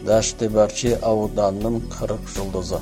Дашты-Барчи ауданының 40 жұлдызы.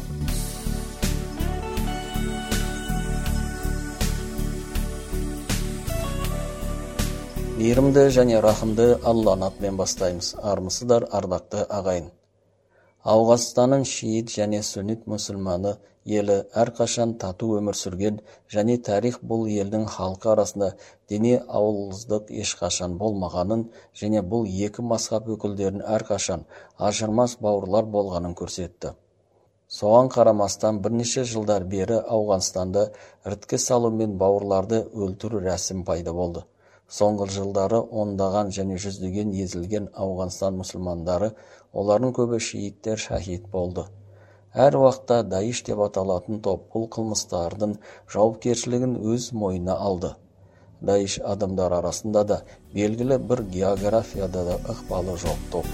Мейірімді және рахымды Алланың атымен бастаймыз. Армысыздар, ардақты ағайын. Ауғанстанның шиит және сүннит мұсылманы елі әрқашан тату өмір сүрген және тарих бұл елдің халқы арасында діни ауылдық ешқашан болмағанын және бұл екі мазһаб өкілдерінің әрқашан ажырмас бауырлар болғанын көрсетті. Соған қарамастан бірнеше жылдар бері Ауғанстанда іріткі салу мен бауырларды өлтіру рәсім пайда болды. Соңғы жылдары ондаған және жүздеген езілген Ауғанстан мұсылмандары, олардың көбі шииттер шахид болды. Әр уақытта Даиш деп аталатын топ бұл қылмыстардың жауапкершілігін өз мойнына алды. Даиш адамдар арасында да белгілі бір географияда да ықпалы жоқ топ.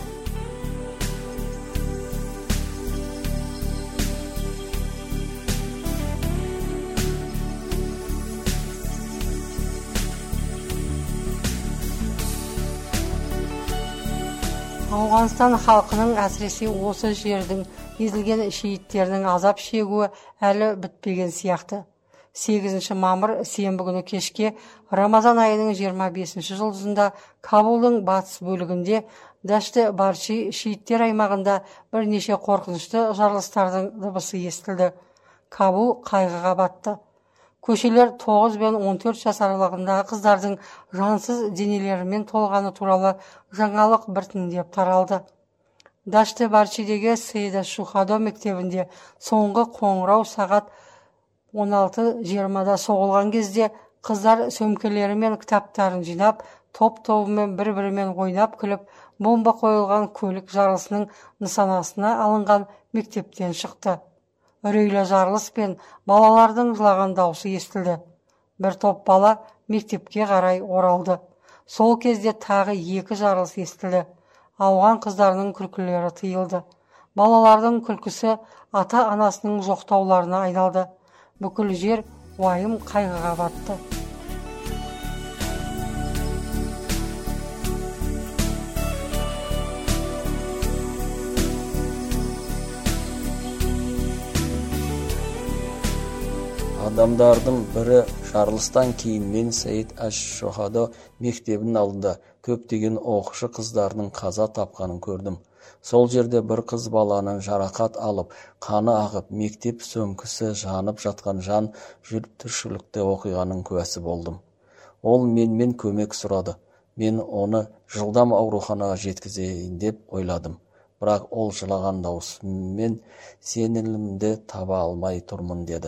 Ауғанстан халқының әсіресе осы жердің езілген шииттерінің азап шегуі әлі бітпеген сияқты. 8 мамыр сенбі күні кешке Рамазан айының 25 жұлдызында Кабулдың батыс бөлігінде Дашты-Барчи шииттер аймағында бірнеше қорқынышты жарылыстардың дыбысы естілді. Кабул қайғыға батты. Көшелер 9 бен 14 жас аралығындағы қыздардың жансыз денелерімен толғаны туралы жаңалық біртіндеп таралды. Дашты-Барчидегі Сейда Шухадо мектебінде соңғы қоңырау сағат 16:20-да соғылған кезде қыздар сөмкелері мен кітаптарын жинап, топ-тобымен бір-бірімен ойнап күліп, бомба қойылған көлік жарылысының нысанасына алынған мектептен шықты. Үрейлі жарылыс пен балалардың жылаған даусы естілді. Бір топ бала мектепке қарай оралды. Сол кезде тағы 2 жарылыс естілді. Ауған қыздарының күлкілері тыйылды. Балалардың күлкісі ата-анасының жоқтауларына айналды. Бүкіл жер уайым қайғыға батты. Адамдардың бірі жарылыстан кейін мен Сейд Аш-Шухадо мектебінің алдында көптеген оқушы қыздардың қаза тапқанын көрдім. Сол жерде бір қыз баланың жарақат алып, қаны ағып, мектеп сөмкісі жанып жатқан жан түршілікті оқиғаның куәсі болдым. Ол менімен көмек сұрады. Мен оны жылдам ауруханаға жеткізейін деп ойладым. Бірақ ол жылаған даусымен сенімімді таба алмай тұрмын деді.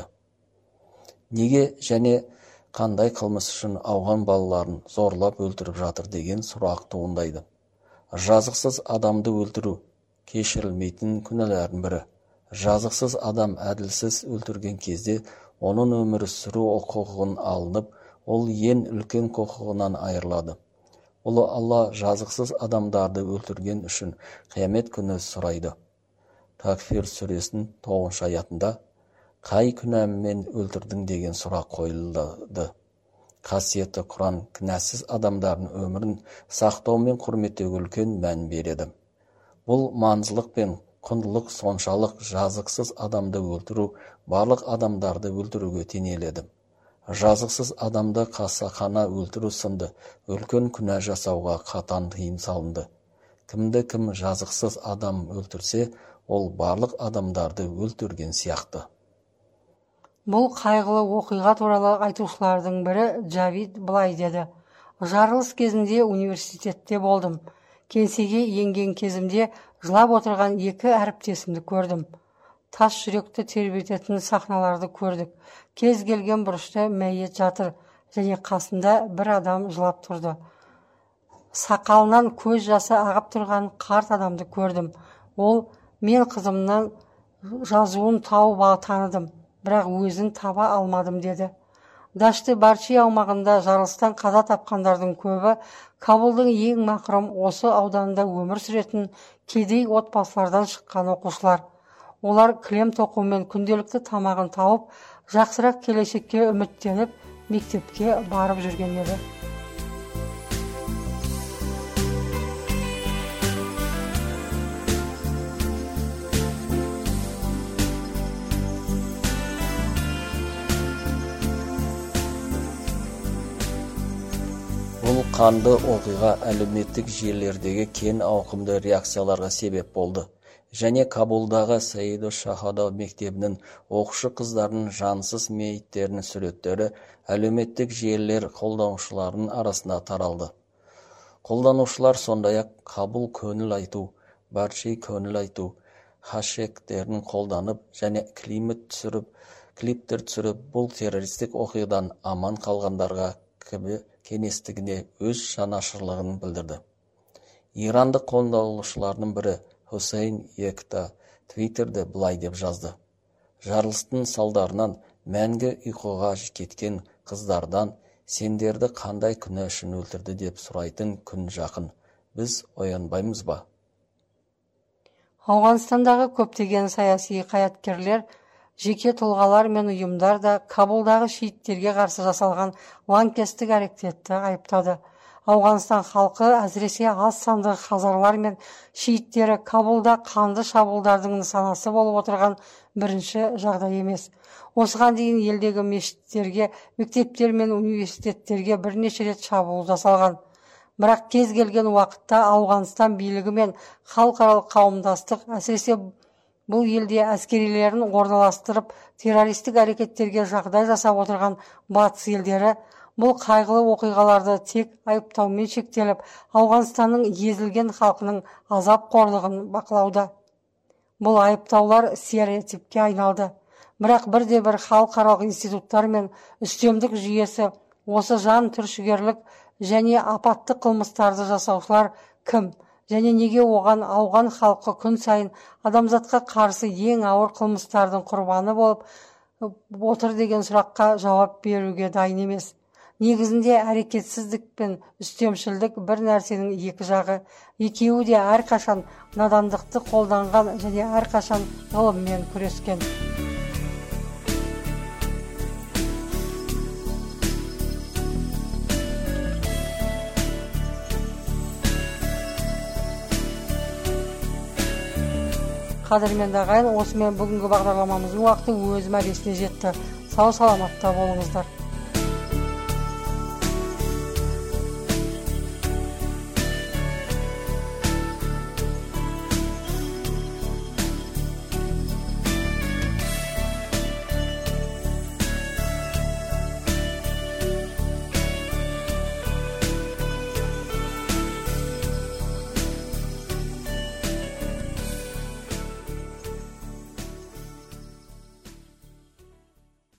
Неге және қандай қылмыс үшін ауған балаларын зорлап өлтіріп жатыр деген сұрақ туындайды. Жазықсыз адамды өлтіру кешірілмейтін күнәлардың бірі. Жазықсыз адам әділсіз өлтірген кезде оның өмірі сүру құқығын алынып, ол ең үлкен құқығынан айырылады. Ұлы Алла жазықсыз адамдарды өлтірген үшін қиямет күні сұрайды. Такфир сүресінің 9 аятында қай күнәмен өлтірдің деген сұрақ қойылды. Қасиетті Құран кінәсіз адамдардың өмірін сақтау мен құрметтеуге үлкен мән береді. Бұл маңыздылық пен құндылық соншалық жазықсыз адамды өлтіру барлық адамдарды өлтіруге теңеледі. Жазықсыз адамды қасақана өлтіру сынды үлкен күнә жасауға қатаң тыйым салынды. Кімді кім жазықсыз адам өлтірсе, ол барлық адамдарды өлтірген сияқты. Бұл қайғылы оқиға туралы айтушылардың бірі Джавид былай деді. Жарылыс кезінде университетте болдым. Кеңсеге енген кезімде жылап отырған 2 әріптесімді көрдім. Тас жүректі тербететін сахналарды көрдік. Кез келген бұрышта мәйет жатыр және қасында бір адам жылап тұрды. Сақалынан көз жасы ағып тұрған қарт адамды көрдім. Ол мен қызымнан жазуын тауып таныдым. Бірақ өзін таба алмадым деді. Дашты-Барчи аумағында жарылыстан қаза тапқандардың көбі Кабулдың ең мақұрым осы ауданда өмір сүретін кедей отбасылардан шыққан оқушылар. Олар кілем тоқумен күнделікті тамағын тауып, жақсырақ келешекке үміттеніп, мектепке барып жүрген еді. қанды оқиға әлеуметтік желілердегі кең ауқымды реакцияларға себеп болды. Және Кабулдағы Саиду Шахадо мектебінің оқушы қыздарының жансыз мейіттерінің суреттері әлеуметтік желілер қолданушыларының арасында таралды. Қолданушылар сондай-ақ Кабул көңіл айту, Барши көңіл айту хашегтерін қолданып және клиптер түсіріп, бұл террористік оқиғадан аман қалғандарға кеңестігіне өз жанашырлығын білдірді. Ирандық қолданушылардың бірі Хусейн Екта Твиттерде былай деп жазды: жарылыстың салдарынан мәңгі ұйқыға кеткен қыздардан сендерді қандай күнә үшін өлтірді деп сұрайтын күн жақын. Біз оянбаймыз ба? Ауғанстандағы көптеген саяси қайраткерлер, жеке тұлғалар мен ұйымдар да Кабулдағы шииттерге қарсы жасалған лаңкестік әрекетті айыптады. Ауғанстан халқы, әсіресе аз санды хазарлар мен шииттері Кабулда қанды шабуылдардың нысанасы болып отырған бірінші жағдай емес. Осыған дейін елдегі мешіттерге, мектептер мен университеттерге бірнеше рет шабуыл жасалған. Бірақ кез келген уақытта Ауғанстан билігі мен халықаралық қауымдастық, әсіресе бұл елде әскерилерін орналастырып, террористік әрекеттерге жағдай жасап отырған батыс елдері, бұл қайғылы оқиғаларды тек айыптаумен шектеліп, Ауғанстанның езілген халқының азап қорлығын бақылауда. Бұл айыптаулар стереотипке айналды. Бірақ бірде-бір халықаралық институттар мен үстемдік жүйесі осы жан түршігерлік және апатты қылмыстарды жасаушылар кім және неге оған ауған халқы күн сайын адамзатқа қарсы ең ауыр қылмыстардың құрбаны болып отыр деген сұраққа жауап беруге дайын емес. Негізінде әрекетсіздік пен үстемшілдік бір нәрсенің екі жағы. Екеуі де әрқашан надандықты қолданған және әрқашан ғылыммен күрескен. Қадірменді ағайын, осымен бүгінгі бағдарламамыздың уақыты өз мәресіне жетті. Сау саламатта болыңыздар.